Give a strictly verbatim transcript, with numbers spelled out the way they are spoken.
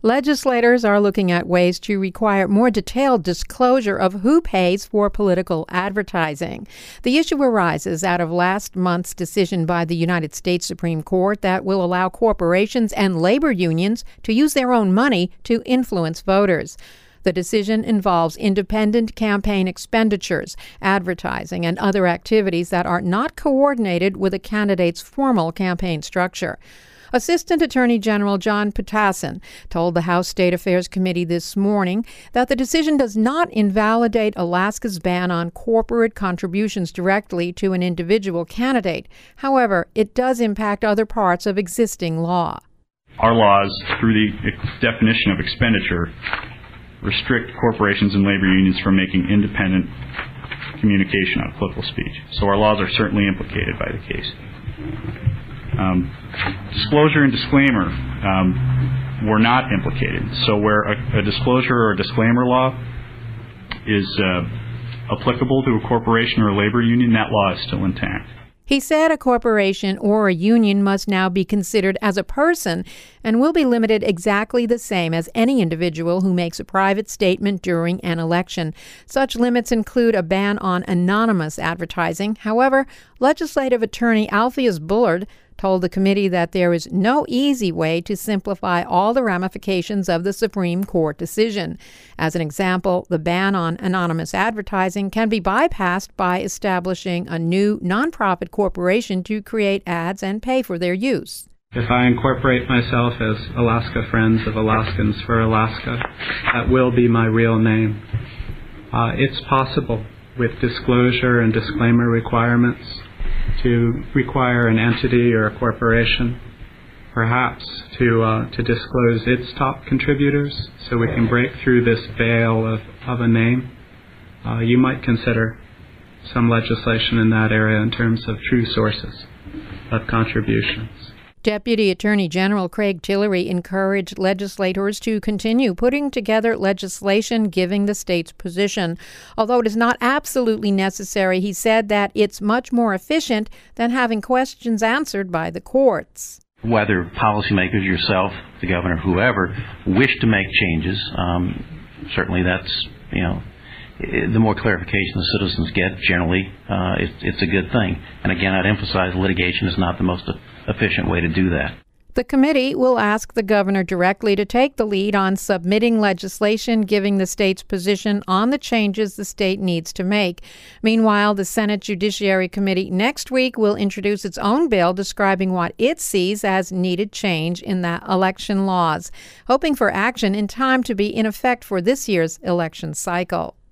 Legislators are looking at ways to require more detailed disclosure of who pays for political advertising. The issue arises out of last month's decision by the United States Supreme Court that will allow corporations and labor unions to use their own money to influence voters. The decision involves independent campaign expenditures, advertising, and other activities that are not coordinated with a candidate's formal campaign structure. Assistant Attorney General Jon Putasin told the House State Affairs Committee this morning that the decision does not invalidate Alaska's ban on corporate contributions directly to an individual candidate. However, it does impact other parts of existing law. Our laws, through the definition of expenditure, restrict corporations and labor unions from making independent communication on political speech. So our laws are certainly implicated by the case. Um, disclosure and disclaimer um, were not implicated. So where a, a disclosure or a disclaimer law is uh, applicable to a corporation or a labor union, that law is still intact. He said a corporation or a union must now be considered as a person and will be limited exactly the same as any individual who makes a private statement during an election. Such limits include a ban on anonymous advertising. However, legislative attorney Alpheus Bullard told the committee that there is no easy way to simplify all the ramifications of the Supreme Court decision. As an example, the ban on anonymous advertising can be bypassed by establishing a new nonprofit corporation to create ads and pay for their use. If I incorporate myself as Alaska Friends of Alaskans for Alaska, that will be my real name. Uh, it's possible with disclosure and disclaimer requirements to require an entity or a corporation perhaps to uh, to disclose its top contributors so we can break through this veil of, of a name. Uh, you might consider some legislation in that area in terms of true sources of contributions. Deputy Attorney General Craig Tillery encouraged legislators to continue putting together legislation giving the state's position. Although it is not absolutely necessary, he said that it's much more efficient than having questions answered by the courts. Whether policymakers, yourself, the governor, whoever, wish to make changes, um, certainly that's, you know, the more clarification the citizens get, generally, uh, it's, it's a good thing. And again, I'd emphasize litigation is not the most efficient way to do that. The committee will ask the governor directly to take the lead on submitting legislation giving the state's position on the changes the state needs to make. Meanwhile, the Senate Judiciary Committee next week will introduce its own bill describing what it sees as needed change in the election laws, hoping for action in time to be in effect for this year's election cycle.